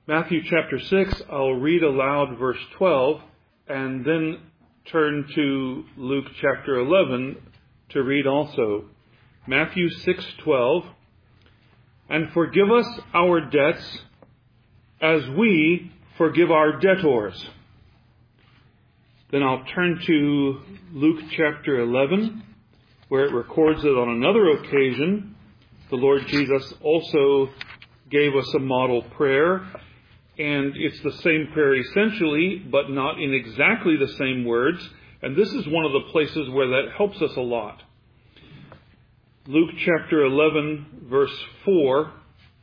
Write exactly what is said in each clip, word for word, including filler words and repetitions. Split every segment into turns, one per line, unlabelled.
Matthew chapter six, I'll read aloud verse twelve and then turn to Luke chapter eleven to read also. Matthew six twelve, and forgive us our debts as we forgive our debtors. Then I'll turn to Luke chapter eleven, where it records that on another occasion, the Lord Jesus also gave us a model prayer. And it's the same prayer essentially, but not in exactly the same words. And this is one of the places where that helps us a lot. Luke chapter eleven, verse four.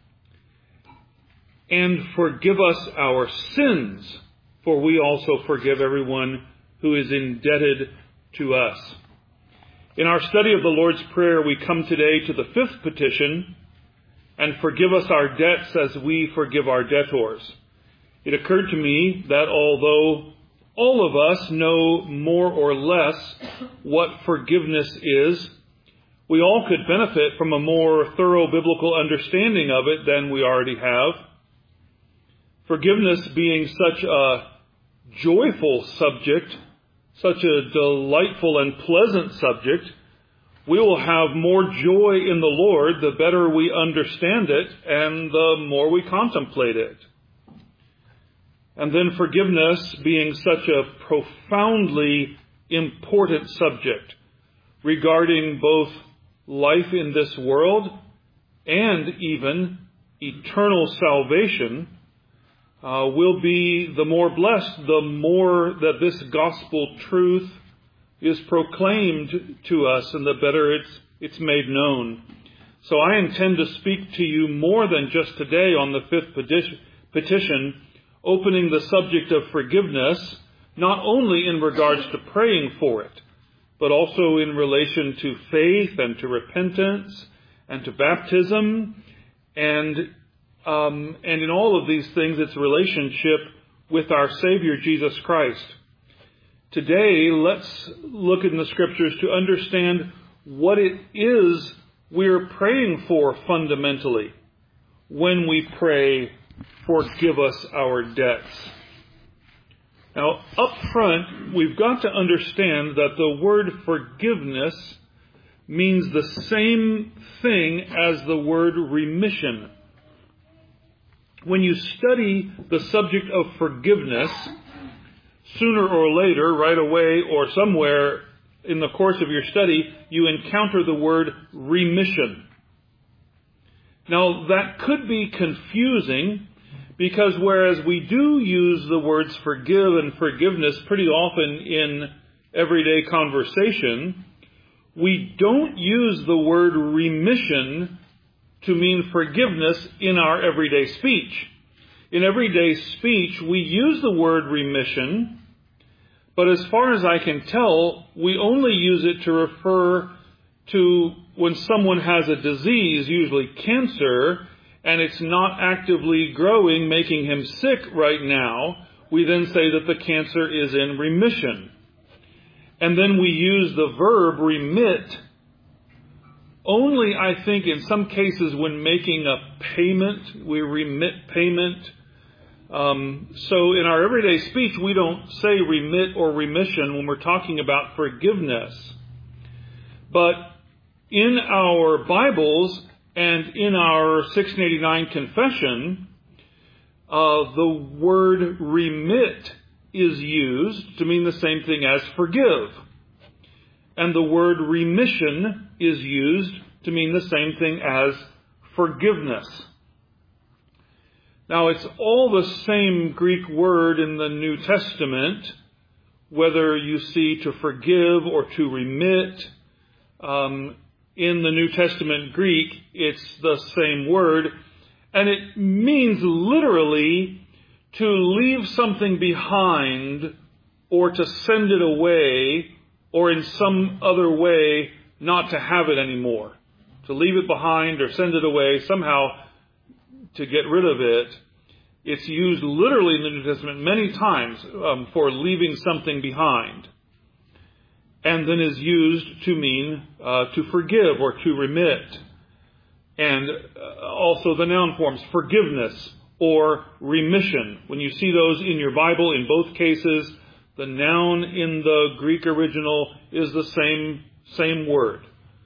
And forgive us our sins, for we also forgive everyone who is indebted to us. In our study of the Lord's Prayer, we come today to the fifth petition, and forgive us our debts as we forgive our debtors. It occurred to me that although all of us know more or less what forgiveness is, we all could benefit from a more thorough biblical understanding of it than we already have. Forgiveness being such a joyful subject, such a delightful and pleasant subject, we will have more joy in the Lord the better we understand it and the more we contemplate it. And then forgiveness being such a profoundly important subject regarding both life in this world and even eternal salvation, uh, will be the more blessed the more that this gospel truth is proclaimed to us and the better it's, it's made known. So I intend to speak to you more than just today on the fifth petition, petition opening the subject of forgiveness, not only in regards to praying for it, but also in relation to faith and to repentance and to baptism, and um, and in all of these things, its relationship with our Savior, Jesus Christ. Today, let's look in the Scriptures to understand what it is we're praying for fundamentally when we pray, forgive us our debts. Now, up front, we've got to understand that the word forgiveness means the same thing as the word remission. When you study the subject of forgiveness, sooner or later, right away or somewhere in the course of your study, you encounter the word remission. Now, that could be confusing, because whereas we do use the words forgive and forgiveness pretty often in everyday conversation, we don't use the word remission to mean forgiveness in our everyday speech. In everyday speech, we use the word remission, but as far as I can tell, we only use it to refer to when someone has a disease, usually cancer, and it's not actively growing, making him sick right now. We then say that the cancer is in remission. And then we use the verb remit only, I think, in some cases when making a payment. We remit payment. Um, so in our everyday speech, we don't say remit or remission when we're talking about forgiveness. But in our Bibles and in our sixteen eighty-nine confession, uh, the word remit is used to mean the same thing as forgive. And the word remission is used to mean the same thing as forgiveness. Now, it's all the same Greek word in the New Testament, whether you see to forgive or to remit. Um, in the New Testament Greek, it's the same word, and it means literally to leave something behind or to send it away, or in some other way not to have it anymore. To leave it behind or send it away, somehow to get rid of it. It's used literally in the New Testament many times um, for leaving something behind. And then is used to mean uh, to forgive or to remit. And uh, also the noun forms forgiveness or remission. When you see those in your Bible, in both cases, the noun in the Greek original is the same, same word.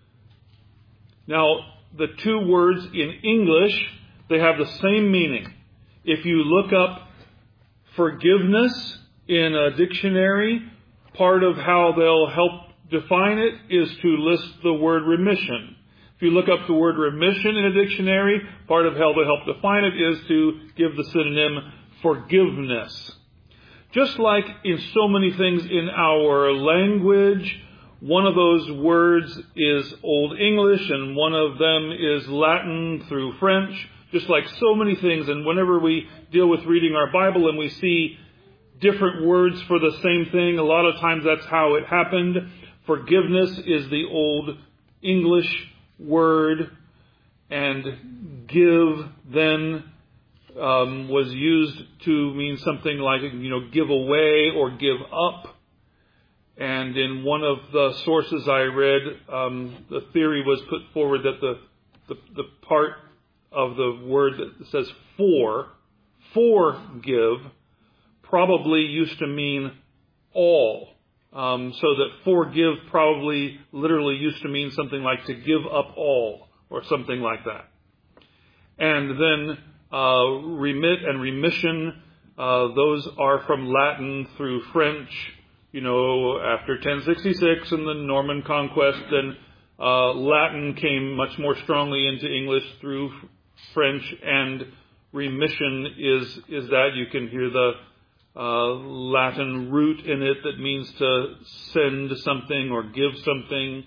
Now, the two words in English, they have the same meaning. If you look up forgiveness in a dictionary, part of how they'll help define it is to list the word remission. If you look up the word remission in a dictionary, part of how they'll help define it is to give the synonym forgiveness. Just like in so many things in our language, one of those words is Old English and one of them is Latin through French. Just like so many things, and whenever we deal with reading our Bible and we see different words for the same thing, a lot of times that's how it happened. Forgiveness is the Old English word, and give then um, was used to mean something like, you know, give away or give up. And in one of the sources I read, um, the theory was put forward that the, the, the part of the word that says for, forgive, probably used to mean all. Um, so that forgive probably literally used to mean something like to give up all, or something like that. And then uh, remit and remission, uh, those are from Latin through French. You know, after ten sixty-six and the Norman Conquest, then uh, Latin came much more strongly into English through French, and remission is is that. You can hear the uh, Latin root in it that means to send something or give something.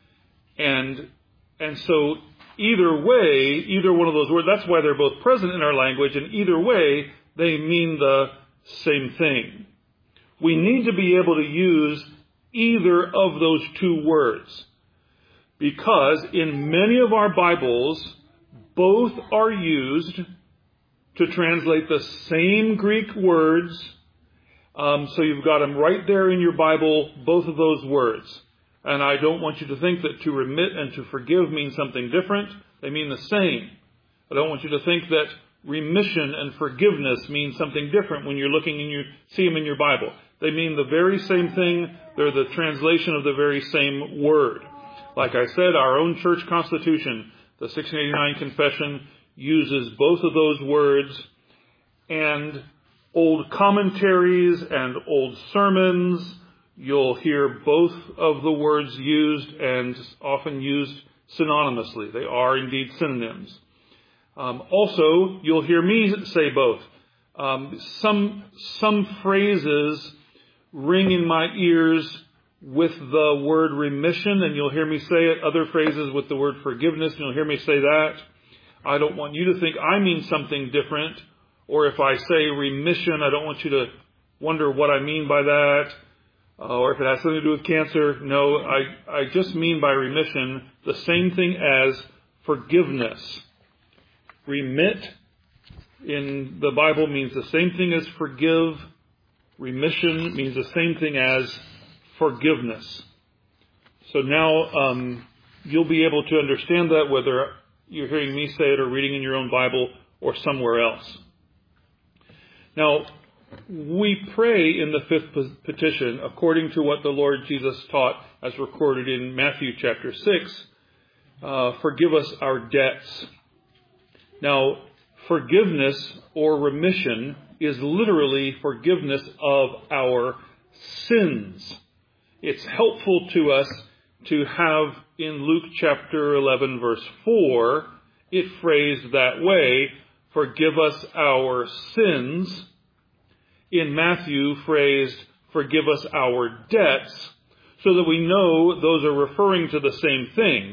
And and so either way, either one of those words, that's why they're both present in our language, and either way, they mean the same thing. We need to be able to use either of those two words, because in many of our Bibles, both are used to translate the same Greek words. Um, so you've got them right there in your Bible, both of those words. And I don't want you to think that to remit and to forgive mean something different. They mean the same. I don't want you to think that remission and forgiveness mean something different when you're looking and you see them in your Bible. They mean the very same thing. They're the translation of the very same word. Like I said, our own church constitution, the sixteen eighty-nine Confession, uses both of those words, and old commentaries and old sermons, you'll hear both of the words used, and often used synonymously. They are indeed synonyms. Um, also, you'll hear me say both. Um, some some phrases ring in my ears with the word remission, and you'll hear me say it. Other phrases with the word forgiveness, and you'll hear me say that. I don't want you to think I mean something different, or if I say remission, I don't want you to wonder what I mean by that, uh, or if it has something to do with cancer. No, I, I just mean by remission the same thing as forgiveness. Remit in the Bible means the same thing as forgive. Remission means the same thing as forgiveness. So now um, you'll be able to understand that whether you're hearing me say it or reading in your own Bible or somewhere else. Now, we pray in the fifth petition according to what the Lord Jesus taught as recorded in Matthew chapter six. Uh, forgive us our debts. Now, forgiveness or remission is literally forgiveness of our sins. It's helpful to us to have in Luke chapter eleven verse four, it phrased that way, forgive us our sins. In Matthew, phrased, forgive us our debts, so that we know those are referring to the same thing.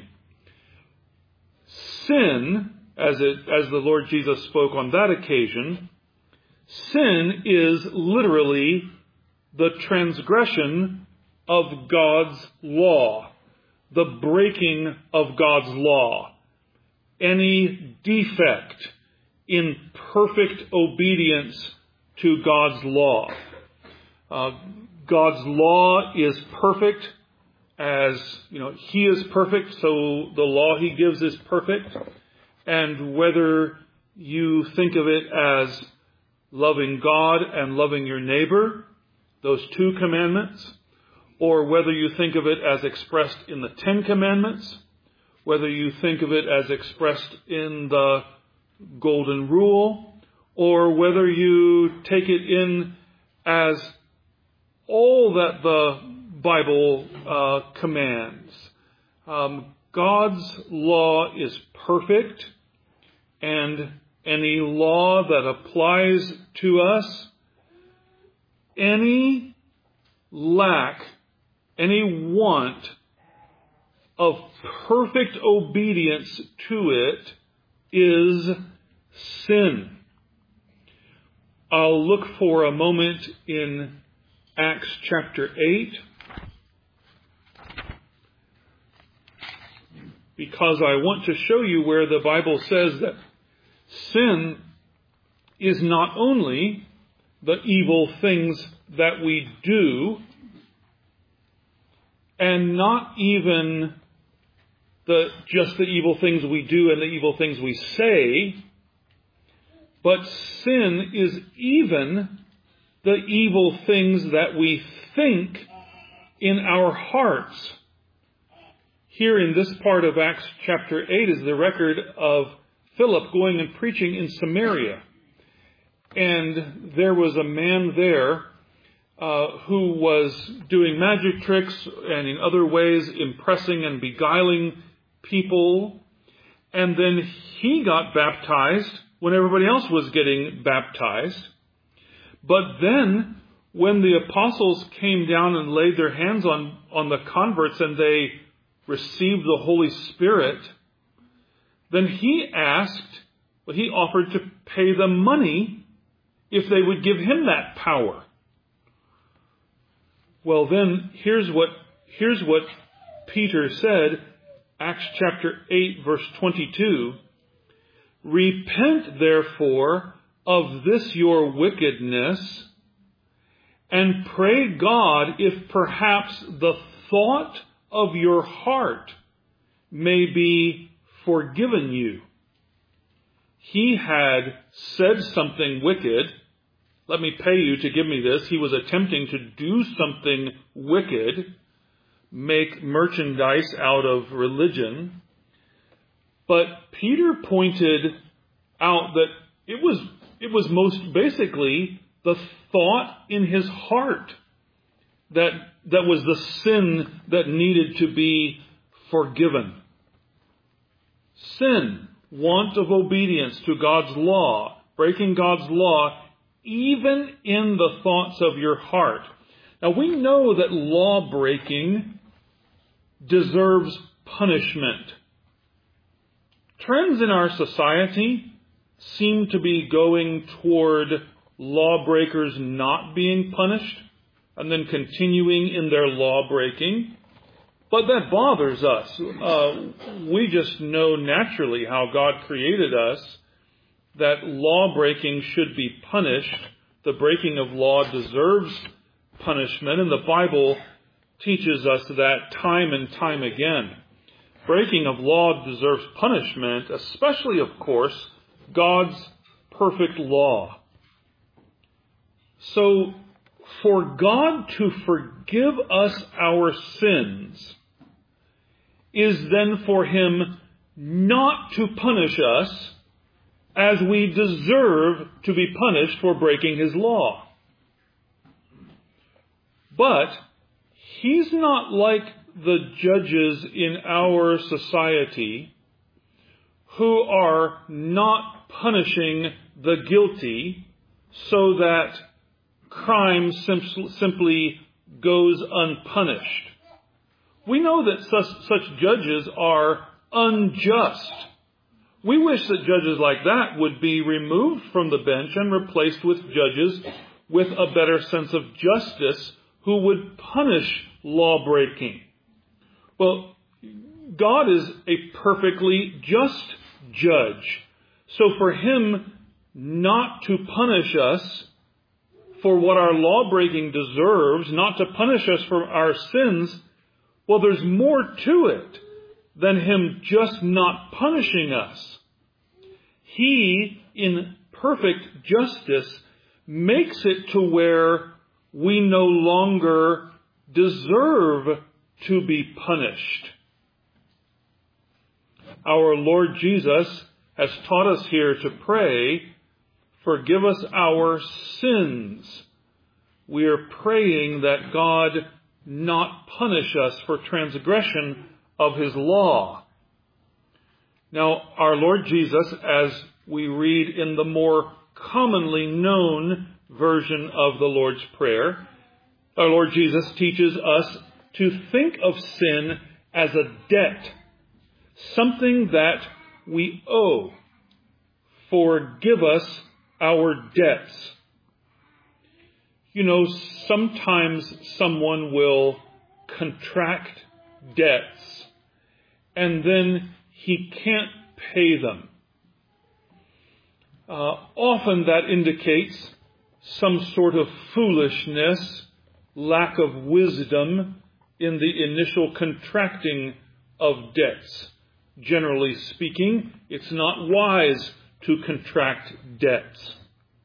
Sin, as it, as the Lord Jesus spoke on that occasion, sin is literally the transgression of God's law, the breaking of God's law, any defect in perfect obedience to God's law. Uh, God's law is perfect, as, you know, He is perfect, so the law He gives is perfect. And whether you think of it as loving God and loving your neighbor, those two commandments, or whether you think of it as expressed in the Ten Commandments, whether you think of it as expressed in the Golden Rule, or whether you take it in as all that the Bible uh, commands. Um, God's law is perfect, and any law that applies to us, any lack, any want of perfect obedience to it is sin. I'll look for a moment in Acts chapter eight, because I want to show you where the Bible says that sin is not only the evil things that we do, and not even the just the evil things we do and the evil things we say, but sin is even the evil things that we think in our hearts. Here in this part of Acts chapter eight is the record of Philip going and preaching in Samaria. And there was a man there uh, who was doing magic tricks and in other ways impressing and beguiling people. And then he got baptized when everybody else was getting baptized. But then when the apostles came down and laid their hands on, on the converts and they received the Holy Spirit, then he asked, well, he offered to pay them money if they would give him that power. Well, then here's what, here's what Peter said, Acts chapter eight, verse twenty-two. Repent, therefore, of this your wickedness, and pray God if perhaps the thought of your heart may be forgiven you. He had said something wicked. Let me pay you to give me this. He was attempting to do something wicked, make merchandise out of religion. But Peter pointed out that it was it was most basically the thought in his heart that that was the sin that needed to be forgiven. Sin, want of obedience to God's law, breaking God's law, even in the thoughts of your heart. Now we know that law breaking deserves punishment. Trends in our society seem to be going toward lawbreakers not being punished and then continuing in their law breaking. But that bothers us. Uh, we just know naturally how God created us, that law breaking should be punished. The breaking of law deserves punishment, and the Bible teaches us that time and time again. Breaking of law deserves punishment, especially, of course, God's perfect law. So, for God to forgive us our sins is then for Him not to punish us as we deserve to be punished for breaking His law. But He's not like the judges in our society who are not punishing the guilty so that crime sim- simply goes unpunished. We know that such, such judges are unjust. We wish that judges like that would be removed from the bench and replaced with judges with a better sense of justice who would punish law breaking. Well, God is a perfectly just judge. So for Him not to punish us for what our law breaking deserves, not to punish us for our sins, well, there's more to it than Him just not punishing us. He in perfect justice, makes it to where we no longer deserve to be punished. Our Lord Jesus has taught us here to pray, forgive us our sins. We are praying that God not punish us for transgression of his law. Now, our Lord Jesus, as we read in the more commonly known version of the Lord's Prayer, our Lord Jesus teaches us to think of sin as a debt, something that we owe. Forgive us our debts. You know, sometimes someone will contract debts and then he can't pay them. Uh, often that indicates some sort of foolishness, lack of wisdom in the initial contracting of debts. Generally speaking, it's not wise to contract debts.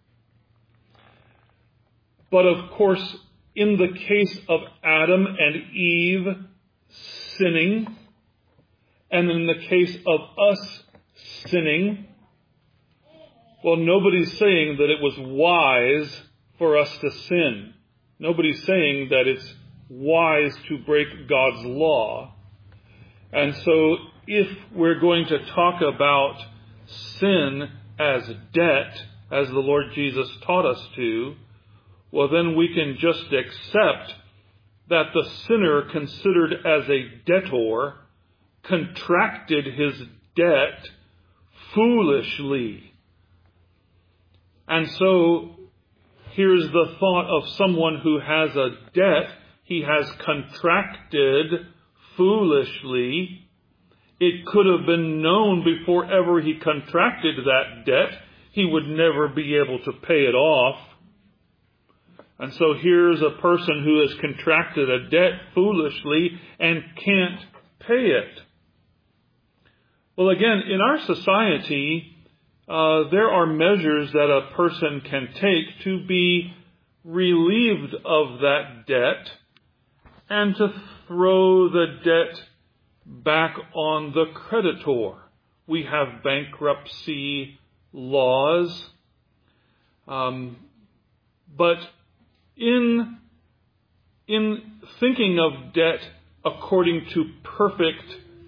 But of course, in the case of Adam and Eve sinning, and in the case of us sinning, well, nobody's saying that it was wise for us to sin. Nobody's saying that it's wise to break God's law. And so if we're going to talk about sin as debt, as the Lord Jesus taught us to, well, then we can just accept that the sinner, considered as a debtor, contracted his debt foolishly. And so here's the thought of someone who has a debt he has contracted foolishly. It could have been known before ever he contracted that debt, he would never be able to pay it off. And so here's a person who has contracted a debt foolishly and can't pay it. Well, again, in our society, uh, there are measures that a person can take to be relieved of that debt and to throw the debt back on the creditor. We have bankruptcy laws, um, but in in thinking of debt according to perfect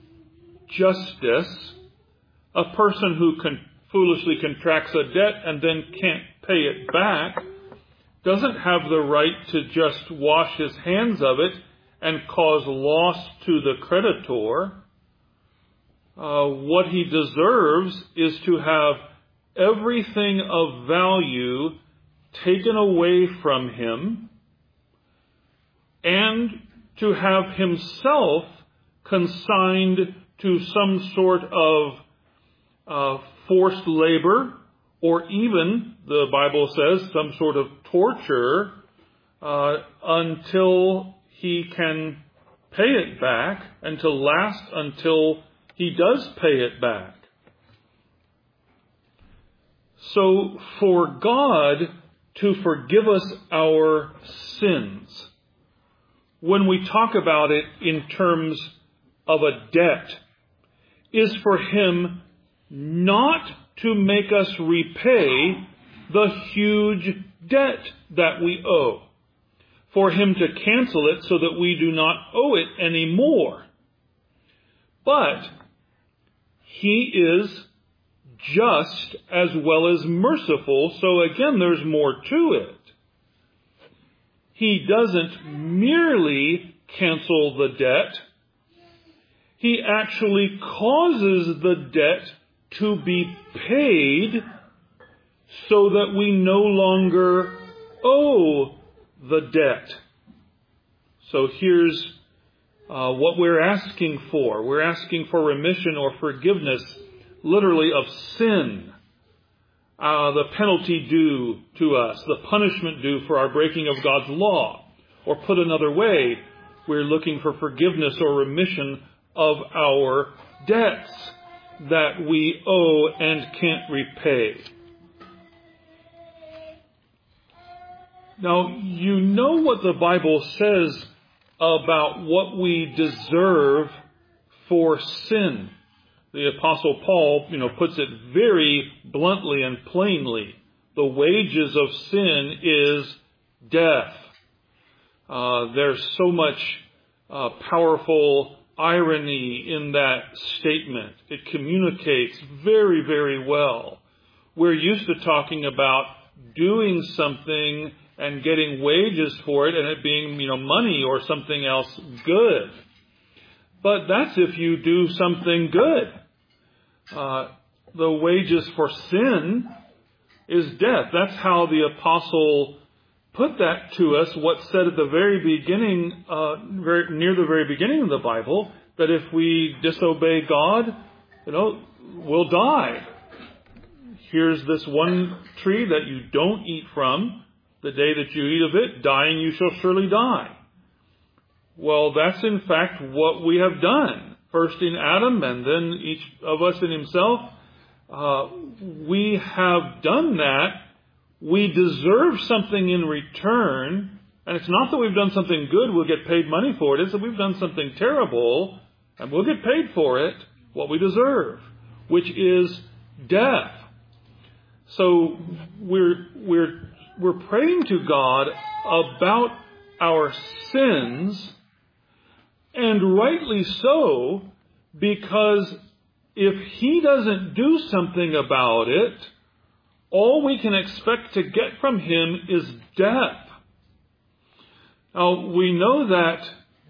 justice, a person who con- foolishly contracts a debt and then can't pay it back doesn't have the right to just wash his hands of it and cause loss to the creditor. Uh, what he deserves is to have everything of value taken away from him and to have himself consigned to some sort of uh, forced labor, or even, the Bible says, some sort of torture uh, until he can pay it back, and to last until he does pay it back. So for God to forgive us our sins, when we talk about it in terms of a debt, is for him not to make us repay the huge debt that we owe, for him to cancel it so that we do not owe it anymore. But he is just as well as merciful, so again, there's more to it. He doesn't merely cancel the debt. He actually causes the debt to be paid so that we no longer owe the debt. So here's uh, what we're asking for. We're asking for remission or forgiveness, literally, of sin. Uh, the penalty due to us, the punishment due for our breaking of God's law. Or put another way, we're looking for forgiveness or remission of our debts that we owe and can't repay. Now, you know what the Bible says about what we deserve for sin. The Apostle Paul, you know, puts it very bluntly and plainly. The wages of sin is death. Uh, there's so much uh, powerful irony in that statement. It communicates very, very well. We're used to talking about doing something and getting wages for it and it being, you know, money or something else good. But that's if you do something good. Uh, the wages for sin is death. That's how the apostle put that to us, what's said at the very beginning, uh, very, near the very beginning of the Bible, that if we disobey God, you know, we'll die. Here's this one tree that you don't eat from. The day that you eat of it, dying you shall surely die. Well, that's in fact what we have done. First in Adam and then each of us in himself. Uh, we have done that. We deserve something in return. And it's not that we've done something good, we'll get paid money for it. It's that we've done something terrible and we'll get paid for it, what we deserve, which is death. So we're, we're, we're praying to God about our sins, and rightly so, because if He doesn't do something about it, all we can expect to get from Him is death. Now, we know that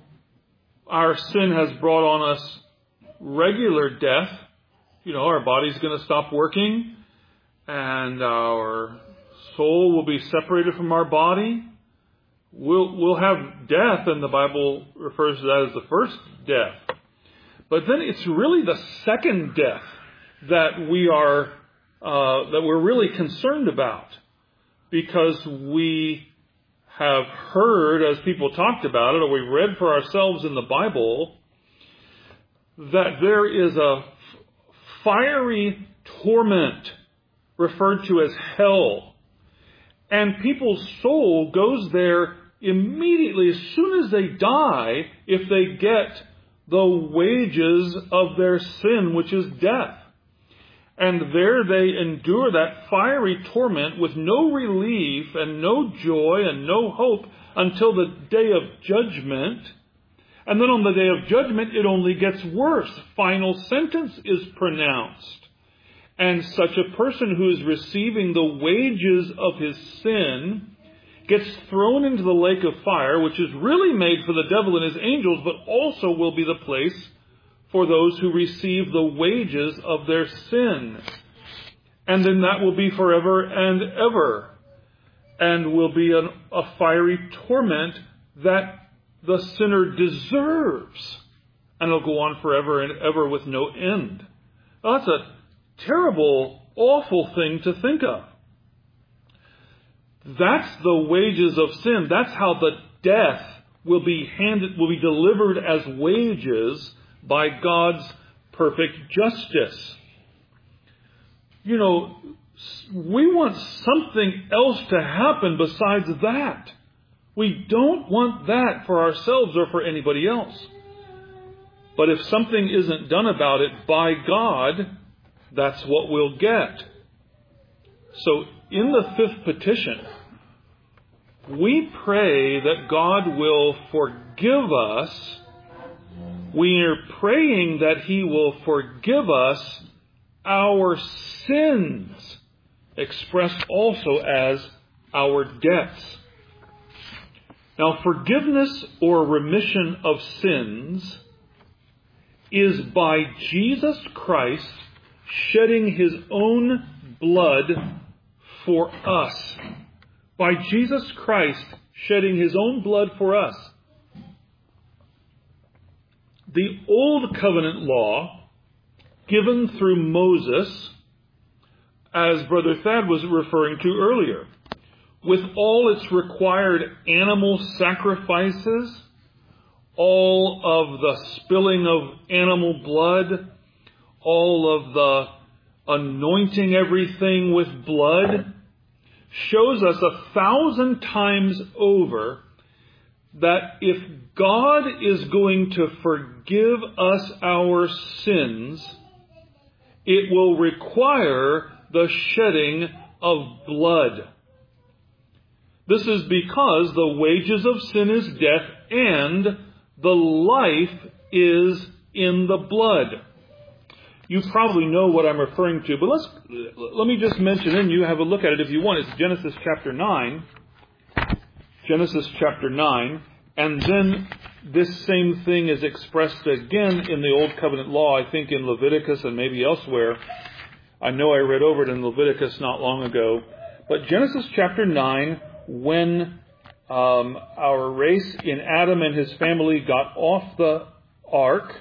our sin has brought on us regular death. You know, our body's going to stop working, and our soul will be separated from our body. We'll, we'll have death, and the Bible refers to that as the first death. But then it's really the second death that we are, uh, that we're really concerned about. Because we have heard, as people talked about it, or we read for ourselves in the Bible, that there is a fiery torment referred to as hell. And people's soul goes there immediately as soon as they die if they get the wages of their sin, which is death. And there they endure that fiery torment with no relief and no joy and no hope until the day of judgment. And then on the day of judgment, it only gets worse. Final sentence is pronounced. And such a person who is receiving the wages of his sin gets thrown into the lake of fire, which is really made for the devil and his angels, but also will be the place for those who receive the wages of their sin. And then that will be forever and ever, and will be an, a fiery torment that the sinner deserves. And it'll go on forever and ever with no end. Now, that's a terrible, awful thing to think of. That's the wages of sin. That's how the death will be handed, will be delivered as wages by God's perfect justice. You know, we want something else to happen besides that. We don't want that for ourselves or for anybody else. But if something isn't done about it by God, that's what we'll get. So in the fifth petition, we pray that God will forgive us. We are praying that He will forgive us our sins, expressed also as our debts. Now, forgiveness or remission of sins is by Jesus Christ shedding His own blood for us. By Jesus Christ shedding His own blood for us. The Old Covenant law, given through Moses, as Brother Thad was referring to earlier, with all its required animal sacrifices, all of the spilling of animal blood, all of the anointing everything with blood, shows us a thousand times over that if God is going to forgive us our sins, it will require the shedding of blood. This is because the wages of sin is death, and the life is in the blood. You probably know what I'm referring to, but let's let me just mention, and you have a look at it if you want. It's Genesis chapter nine. Genesis chapter nine. And then this same thing is expressed again in the Old Covenant law, I think in Leviticus and maybe elsewhere. I know I read over it in Leviticus not long ago. But Genesis chapter nine, when um, our race in Adam and his family got off the ark,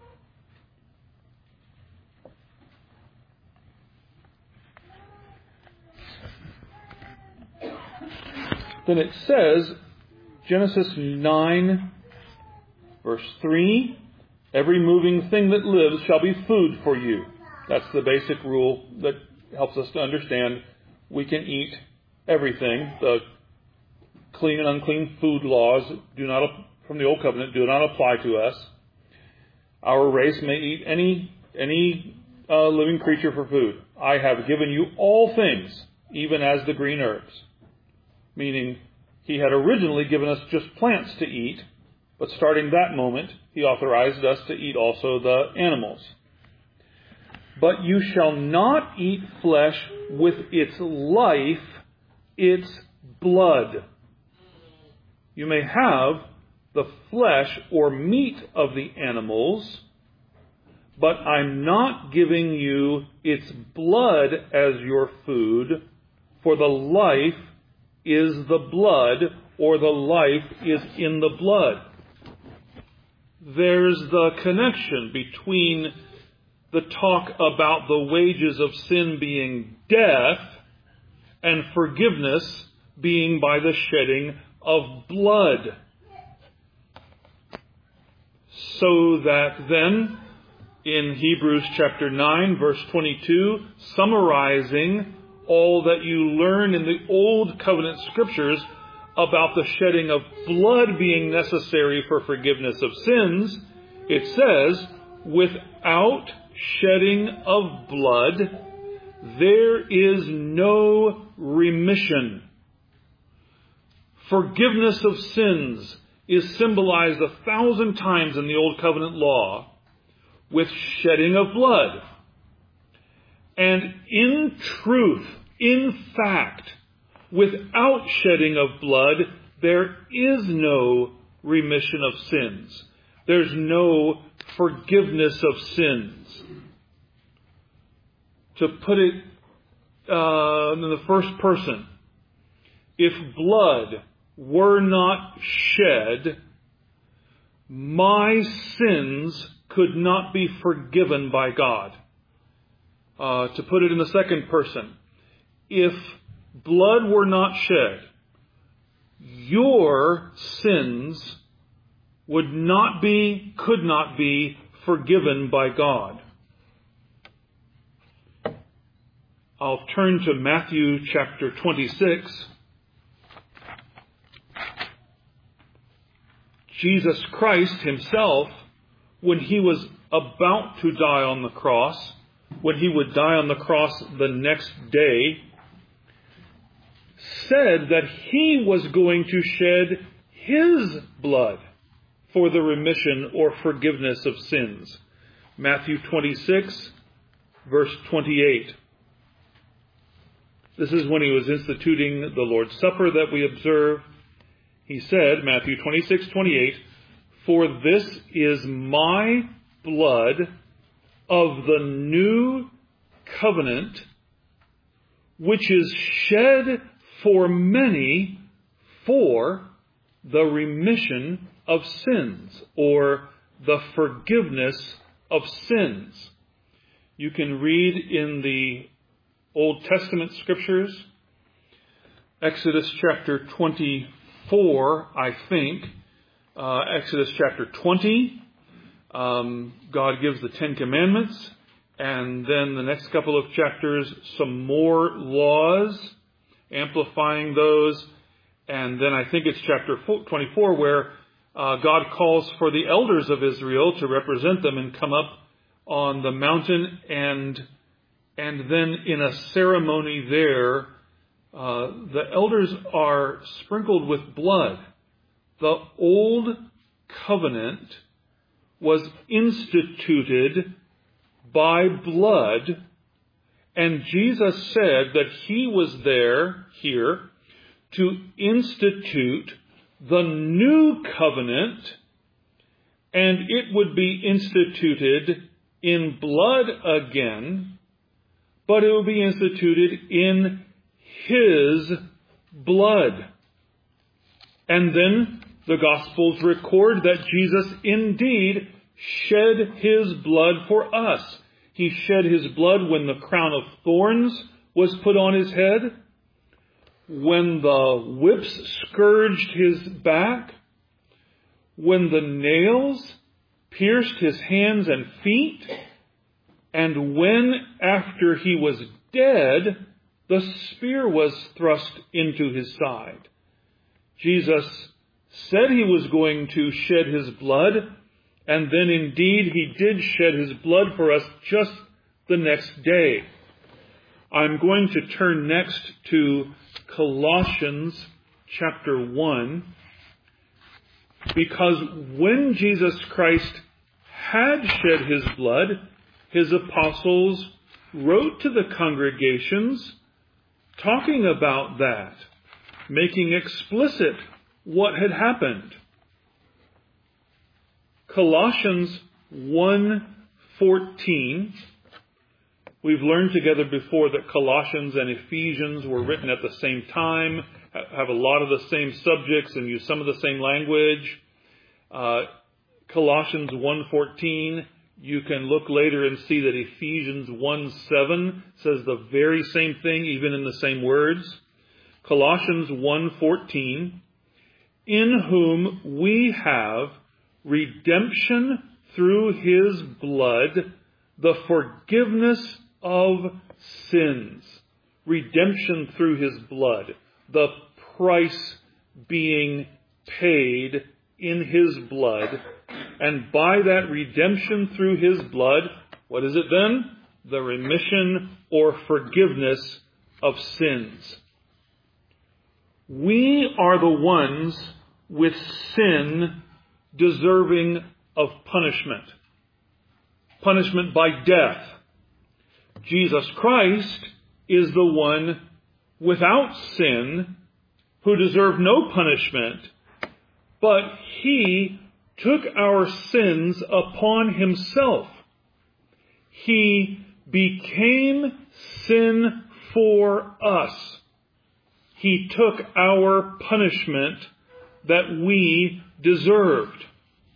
then it says, Genesis nine, verse three, every moving thing that lives shall be food for you. That's the basic rule that helps us to understand we can eat everything. The clean and unclean food laws do not, from the Old Covenant, do not apply to us. Our race may eat any any uh, living creature for food. I have given you all things, even as the green herbs. Meaning, he had originally given us just plants to eat, but starting that moment, he authorized us to eat also the animals. But you shall not eat flesh with its life, its blood. You may have the flesh or meat of the animals, but I'm not giving you its blood as your food, for the life is the blood, or the life is in the blood. There's the connection between the talk about the wages of sin being death and forgiveness being by the shedding of blood. So that then, in Hebrews chapter nine, verse twenty-two, summarizing all that you learn in the Old Covenant Scriptures about the shedding of blood being necessary for forgiveness of sins, it says, without shedding of blood, there is no remission. Forgiveness of sins is symbolized a thousand times in the Old Covenant law with shedding of blood. And in truth, in fact, without shedding of blood, there is no remission of sins. There's no forgiveness of sins. To put it uh, in the first person, if blood were not shed, my sins could not be forgiven by God. Uh, to put it in the second person, if blood were not shed, your sins would not be, could not be forgiven by God. I'll turn to Matthew chapter twenty-six. Jesus Christ himself, when he was about to die on the cross, when he would die on the cross the next day, said that he was going to shed his blood for the remission or forgiveness of sins. Matthew twenty-six, verse twenty-eight. This is when he was instituting the Lord's Supper that we observe. He said, Matthew twenty-six, twenty-eight, "For this is my blood of the new covenant, which is shed for many for the remission of sins," or the forgiveness of sins. You can read in the Old Testament scriptures, Exodus chapter twenty-four, I think, uh, Exodus chapter twenty, um, God gives the Ten Commandments, and then the next couple of chapters, some more laws. amplifying those. And then I think it's chapter twenty-four where uh, God calls for the elders of Israel to represent them and come up on the mountain, and and then in a ceremony there, uh, the elders are sprinkled with blood. The old covenant was instituted by blood, and Jesus said that he was there here to institute the new covenant, and it would be instituted in blood again, but it will be instituted in his blood. And then the Gospels record that Jesus indeed shed his blood for us. He shed his blood when the crown of thorns was put on his head, when the whips scourged his back, when the nails pierced his hands and feet, and when, after he was dead, the spear was thrust into his side. Jesus said he was going to shed his blood, and then indeed he did shed his blood for us just the next day. I'm going to turn next to Colossians chapter one, because when Jesus Christ had shed his blood, his apostles wrote to the congregations talking about that, making explicit what had happened. Colossians one fourteen. We've learned together before that Colossians and Ephesians were written at the same time, have a lot of the same subjects, and use some of the same language. Uh, Colossians one fourteen, you can look later and see that Ephesians one seven says the very same thing, even in the same words. Colossians one fourteen, in whom we have redemption through his blood, the forgiveness of sins. Redemption through his blood. The price being paid in his blood. And by that redemption through his blood, what is it then? The remission or forgiveness of sins. We are the ones with sin deserving of punishment. Punishment by death. Jesus Christ is the one without sin who deserved no punishment, but he took our sins upon himself. He became sin for us. He took our punishment that we deserved.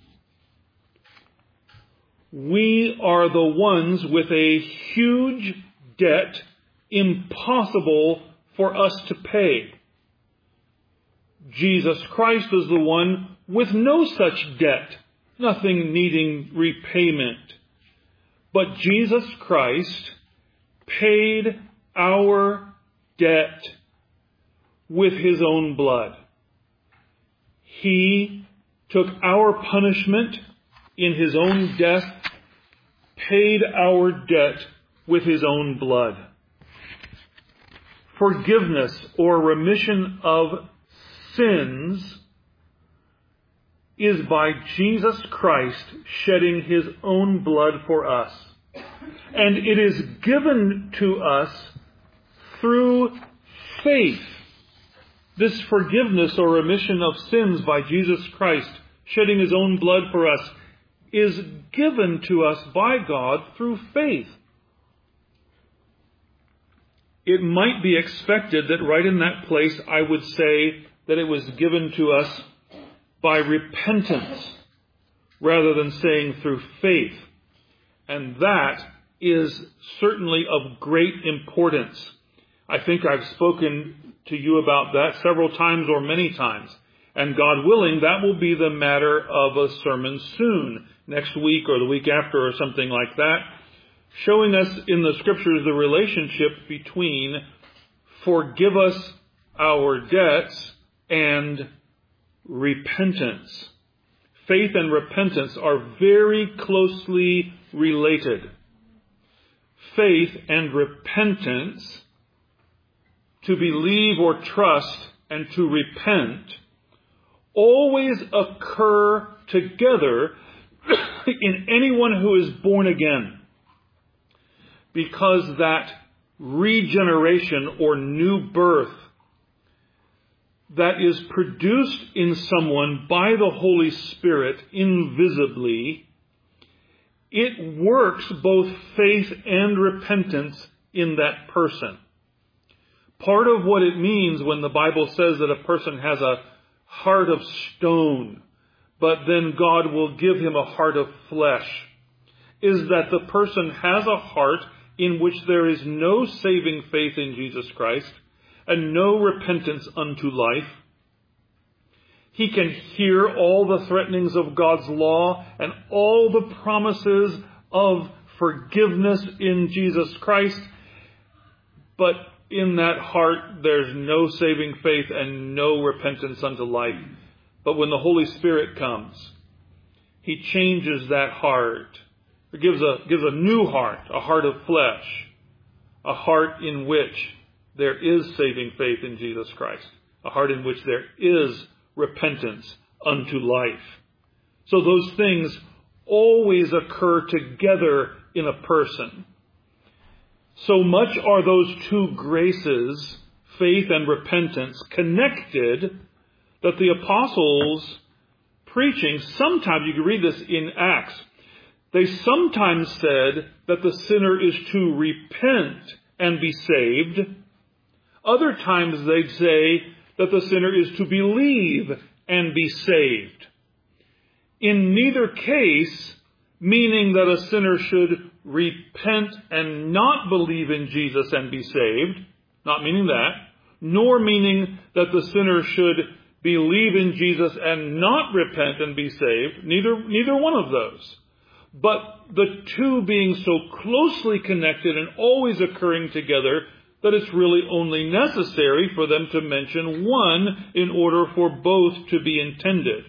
We are the ones with a huge debt impossible for us to pay. Jesus Christ is the one with no such debt, nothing needing repayment. But Jesus Christ paid our debt with his own blood. He took our punishment in his own death, paid our debt with his own blood. Forgiveness or remission of sins is by Jesus Christ shedding his own blood for us. And it is given to us through faith. This forgiveness or remission of sins by Jesus Christ shedding his own blood for us is given to us by God through faith. It might be expected that right in that place I would say that it was given to us by repentance rather than saying through faith. And that is certainly of great importance. I think I've spoken to you about that several times or many times. And God willing, that will be the matter of a sermon soon, next week or the week after or something like that, showing us in the Scriptures the relationship between forgive us our debts and repentance. Faith and repentance are very closely related. Faith and repentance, to believe or trust and to repent, always occur together in anyone who is born again, because that regeneration or new birth that is produced in someone by the Holy Spirit invisibly, it works both faith and repentance in that person. Part of what it means when the Bible says that a person has a heart of stone, but then God will give him a heart of flesh, is that the person has a heart in which there is no saving faith in Jesus Christ and no repentance unto life. He can hear all the threatenings of God's law and all the promises of forgiveness in Jesus Christ, but in that heart there's no saving faith and no repentance unto life. But when the Holy Spirit comes, He changes that heart. It gives a, gives a new heart, a heart of flesh, a heart in which there is saving faith in Jesus Christ, a heart in which there is repentance unto life. So those things always occur together in a person. So much are those two graces, faith and repentance, connected that the apostles preaching, sometimes, you can read this in Acts, they sometimes said that the sinner is to repent and be saved. Other times they'd say that the sinner is to believe and be saved. In neither case, meaning that a sinner should repent and not believe in Jesus and be saved, not meaning that, nor meaning that the sinner should believe in Jesus and not repent and be saved, neither, neither one of those. But the two being so closely connected and always occurring together that it's really only necessary for them to mention one in order for both to be intended.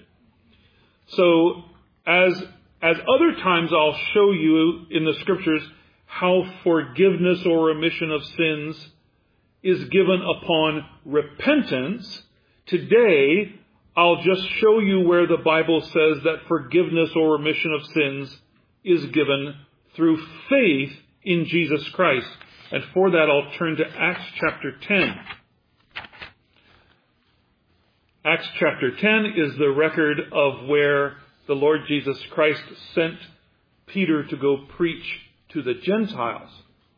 So, as, as other times I'll show you in the Scriptures how forgiveness or remission of sins is given upon repentance, today I'll just show you where the Bible says that forgiveness or remission of sins is given through faith in Jesus Christ. And for that, I'll turn to Acts chapter ten. Acts chapter ten is the record of where the Lord Jesus Christ sent Peter to go preach to the Gentiles.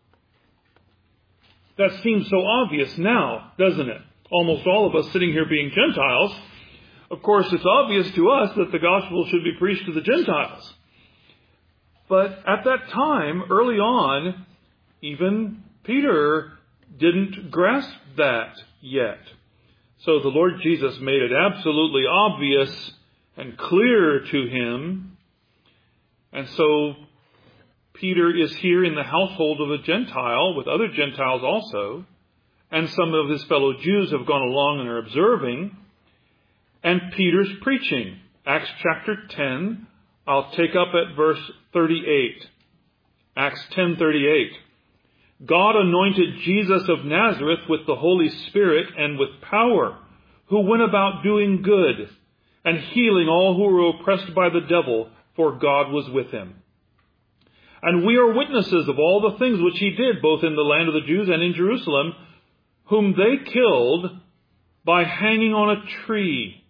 That seems so obvious now, doesn't it? Almost all of us sitting here being Gentiles, of course it's obvious to us that the gospel should be preached to the Gentiles. But at that time, early on, even Peter didn't grasp that yet. So the Lord Jesus made it absolutely obvious and clear to him. And so Peter is here in the household of a Gentile, with other Gentiles also, and some of his fellow Jews have gone along and are observing. And Peter's preaching. Acts chapter ten, I'll take up at verse thirty-eight. Acts ten thirty-eight. God anointed Jesus of Nazareth with the Holy Spirit and with power, who went about doing good and healing all who were oppressed by the devil, for God was with him. And we are witnesses of all the things which he did, both in the land of the Jews and in Jerusalem, whom they killed by hanging on a tree.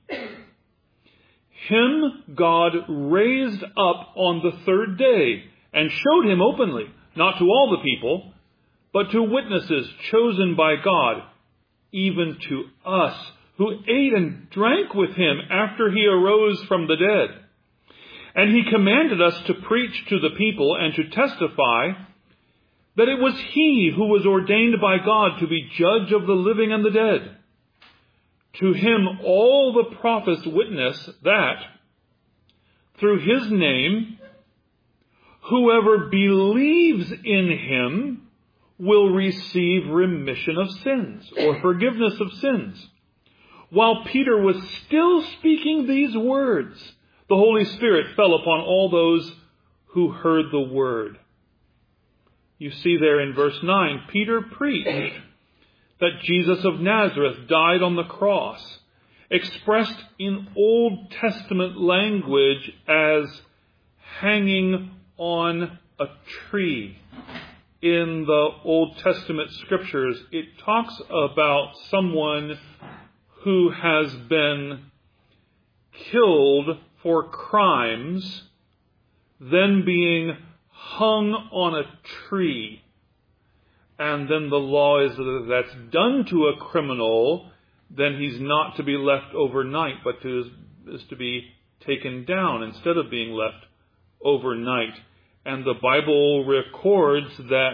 Him God raised up on the third day and showed him openly, not to all the people, but to witnesses chosen by God, even to us, who ate and drank with him after he arose from the dead. And he commanded us to preach to the people and to testify that it was he who was ordained by God to be judge of the living and the dead. To him all the prophets witness that through his name, whoever believes in him will receive remission of sins or forgiveness of sins. While Peter was still speaking these words, the Holy Spirit fell upon all those who heard the word. You see there in verse nine, Peter preached that Jesus of Nazareth died on the cross, expressed in Old Testament language as hanging on a tree. In the Old Testament scriptures, it talks about someone who has been killed for crimes, then being hung on a tree. And then the law is that if that's done to a criminal, then he's not to be left overnight, but to, is to be taken down instead of being left overnight. And the Bible records that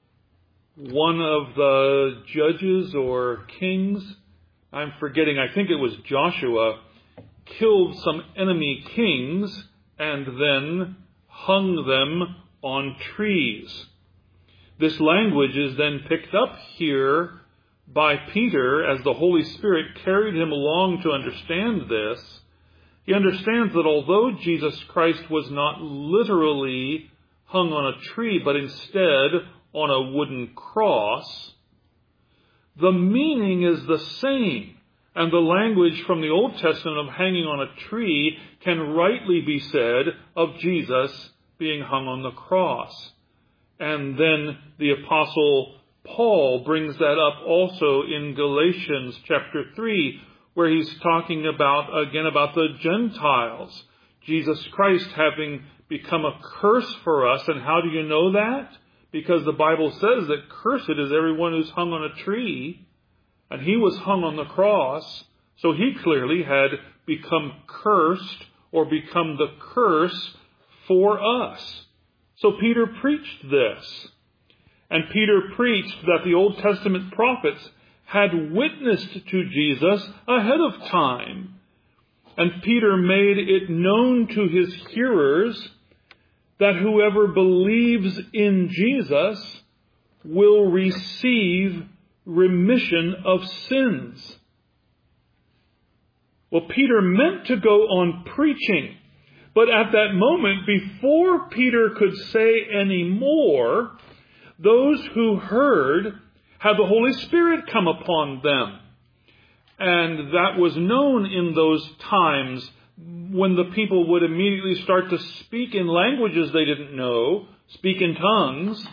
one of the judges or kings, I'm forgetting, I think it was Joshua, killed some enemy kings and then hung them on trees. This language is then picked up here by Peter as the Holy Spirit carried him along to understand this. He understands that although Jesus Christ was not literally hung on a tree, but instead on a wooden cross, the meaning is the same. And the language from the Old Testament of hanging on a tree can rightly be said of Jesus being hung on the cross. And then the Apostle Paul brings that up also in Galatians chapter three, where he's talking about, again, about the Gentiles. Jesus Christ having become a curse for us. And how do you know that? Because the Bible says that cursed is everyone who's hung on a tree. And he was hung on the cross. So he clearly had become cursed or become the curse for us. So Peter preached this. And Peter preached that the Old Testament prophets had witnessed to Jesus ahead of time. And Peter made it known to his hearers that whoever believes in Jesus will receive remission of sins. Well, Peter meant to go on preaching, but at that moment, before Peter could say any more, those who heard had the Holy Spirit come upon them. And that was known in those times when the people would immediately start to speak in languages they didn't know, speak in tongues,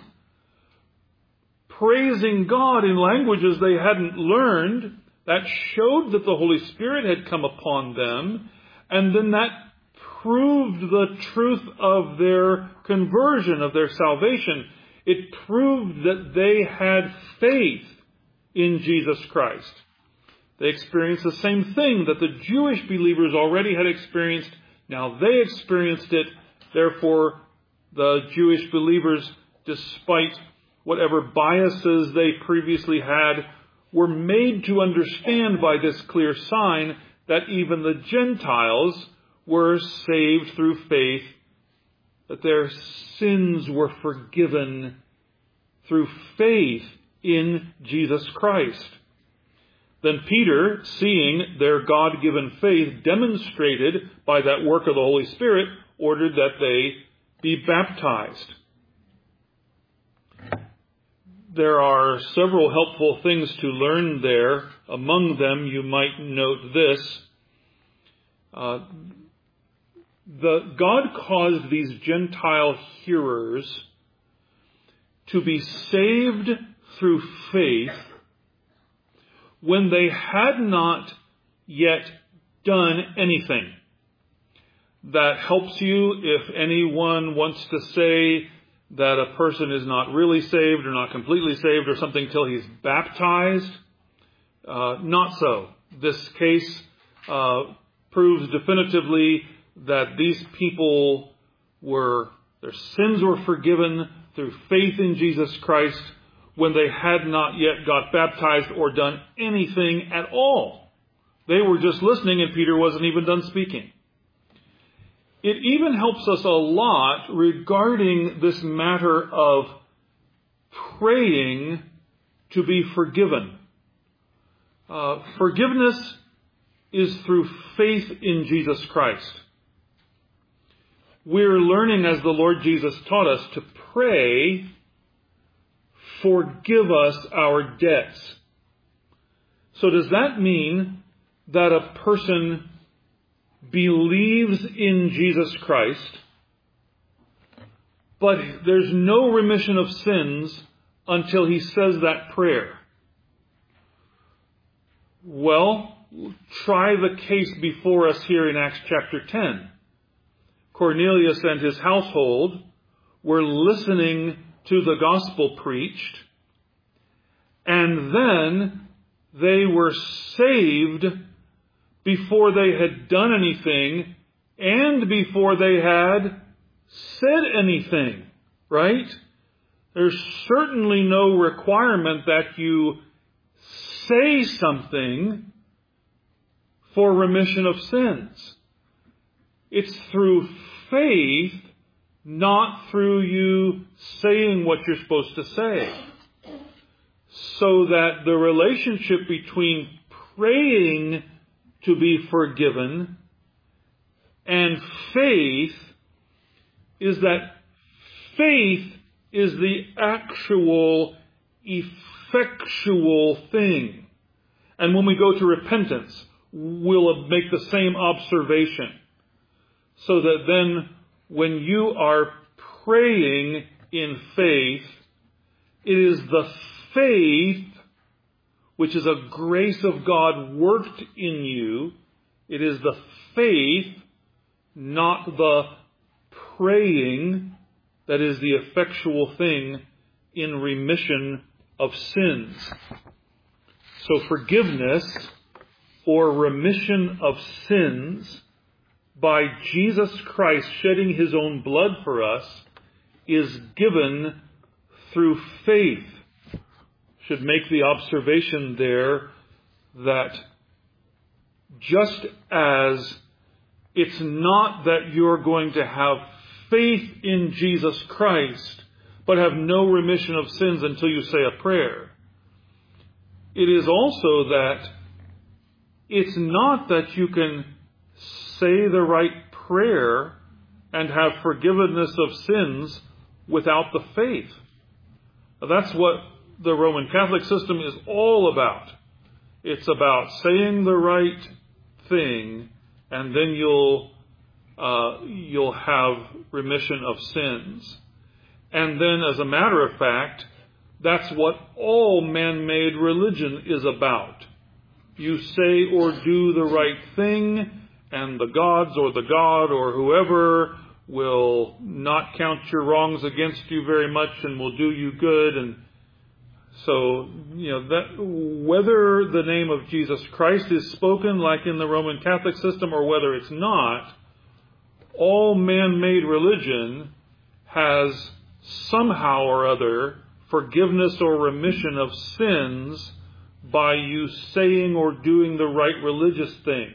praising God in languages they hadn't learned. That showed that the Holy Spirit had come upon them, and then that proved the truth of their conversion, of their salvation. It proved that they had faith in Jesus Christ. They experienced the same thing that the Jewish believers already had experienced. Now they experienced it. Therefore, the Jewish believers, despite whatever biases they previously had, were made to understand by this clear sign that even the Gentiles were saved through faith, that their sins were forgiven through faith in Jesus Christ. Then Peter, seeing their God-given faith demonstrated by that work of the Holy Spirit, ordered that they be baptized. There are several helpful things to learn there. Among them, you might note this. Uh, the, God caused these Gentile hearers to be saved through faith when they had not yet done anything. That helps you if anyone wants to say that a person is not really saved or not completely saved or something till he's baptized. Uh, not so. This case uh, proves definitively that these people were, their sins were forgiven through faith in Jesus Christ when they had not yet got baptized or done anything at all. They were just listening and Peter wasn't even done speaking. It even helps us a lot regarding this matter of praying to be forgiven. Uh, forgiveness is through faith in Jesus Christ. We're learning, as the Lord Jesus taught us, to pray, forgive us our debts. So does that mean that a person believes in Jesus Christ, but there's no remission of sins until he says that prayer? Well, try the case before us here in Acts chapter ten. Cornelius and his household were listening to the gospel preached, and then they were saved before they had done anything and before they had said anything, right? There's certainly no requirement that you say something for remission of sins. It's through faith, not through you saying what you're supposed to say. So that the relationship between praying to be forgiven and faith is that faith is the actual, effectual thing. And when we go to repentance, we'll make the same observation. So that then when you are praying in faith, it is the faith, which is a grace of God worked in you. It is the faith, not the praying, that is the effectual thing in remission of sins. So forgiveness or remission of sins by Jesus Christ shedding his own blood for us is given through faith. Should make the observation there that just as it's not that you're going to have faith in Jesus Christ but have no remission of sins until you say a prayer, it is also that it's not that you can say the right prayer and have forgiveness of sins without the faith. That's what the Roman Catholic system is all about. It's about saying the right thing, and then you'll uh, you'll have remission of sins. And then, as a matter of fact, that's what all man-made religion is about. You say or do the right thing, and the gods or the God or whoever will not count your wrongs against you very much and will do you good. And so, you know, that whether the name of Jesus Christ is spoken like in the Roman Catholic system or whether it's not, all man-made religion has somehow or other forgiveness or remission of sins by you saying or doing the right religious thing.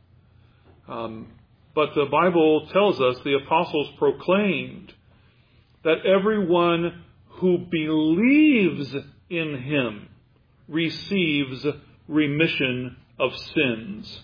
Um, but the Bible tells us, the apostles proclaimed, that everyone who believes in him receives remission of sins.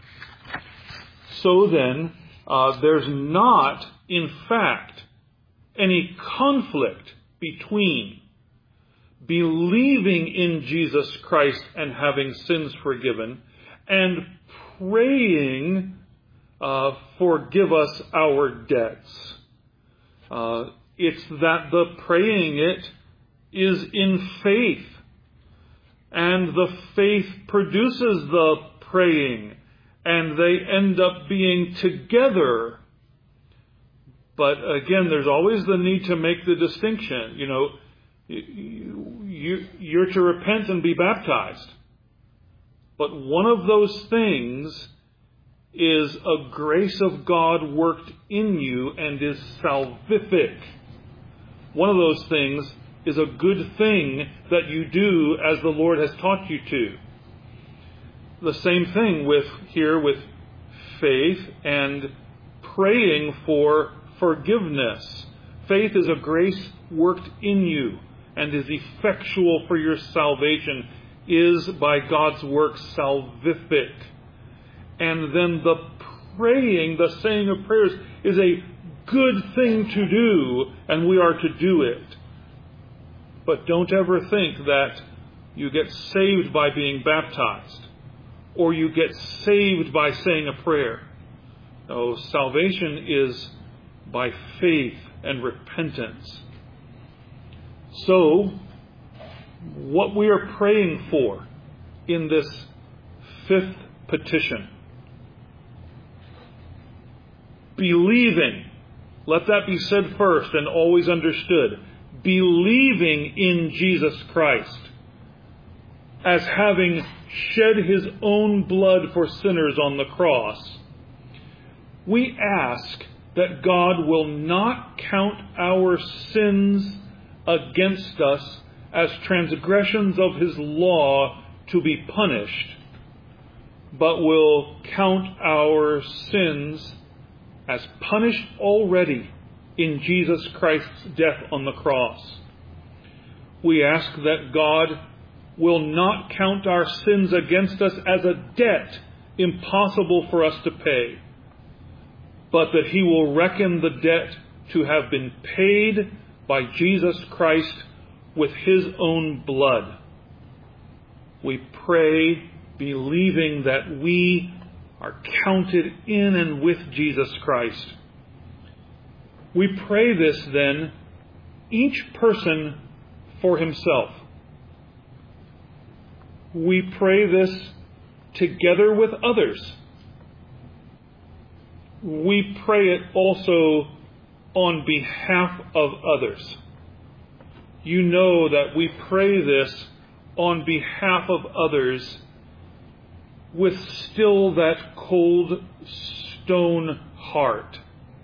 So then, uh, there's not, in fact, any conflict between believing in Jesus Christ and having sins forgiven and praying, uh, forgive us our debts. Uh, it's that the praying it is in faith, and the faith produces the praying, and they end up being together. But again, there's always the need to make the distinction. You know, you, you're to repent and be baptized. But one of those things is a grace of God worked in you and is salvific. One of those things is a good thing that you do as the Lord has taught you to. The same thing with here with faith and praying for forgiveness. Faith is a grace worked in you. and is effectual for your salvation is by God's work salvific. And then the praying, the saying of prayers, is a good thing to do, and we are to do it. But don't ever think that you get saved by being baptized, or you get saved by saying a prayer. No, salvation is by faith and repentance. So, what we are praying for in this fifth petition, believing, let that be said first and always understood, believing in Jesus Christ as having shed his own blood for sinners on the cross, we ask that God will not count our sins against us as transgressions of his law to be punished, but will count our sins as punished already in Jesus Christ's death on the cross. We ask that God will not count our sins against us as a debt impossible for us to pay, but that he will reckon the debt to have been paid by Jesus Christ with his own blood. We pray believing that we are counted in and with Jesus Christ. We pray this then, each person for himself. We pray this together with others. We pray it also on behalf of others. You know that we pray this on behalf of others with still that cold stone heart.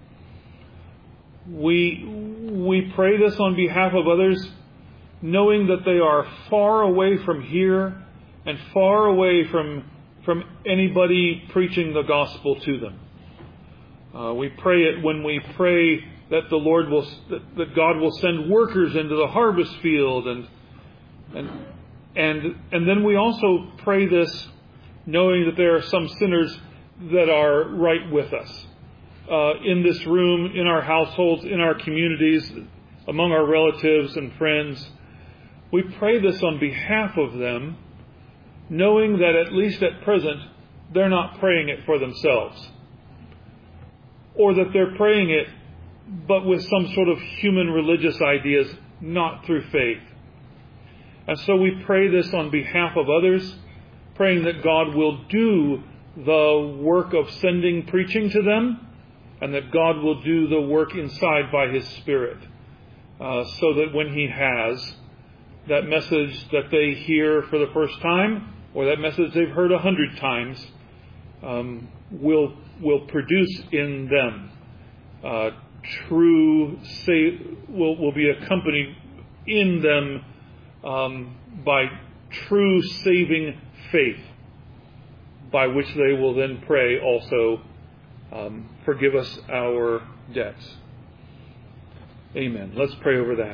We, we pray this on behalf of others knowing that they are far away from here and far away from, from anybody preaching the gospel to them. Uh, we pray it when we pray that the Lord will, that, that God will send workers into the harvest field, and and and and then we also pray this knowing that there are some sinners that are right with us uh, in this room, in our households, in our communities, among our relatives and friends. We pray this on behalf of them, knowing that at least at present they're not praying it for themselves, or that they're praying it but with some sort of human religious ideas, not through faith. And so we pray this on behalf of others, praying that God will do the work of sending preaching to them, and that God will do the work inside by his Spirit, uh, so that when he has, that message that they hear for the first time, or that message they've heard a hundred times, um, will will produce in them uh, true say will will be accompanied in them um, by true saving faith, by which they will then pray also, um, forgive us our debts. Amen. Let's pray over that.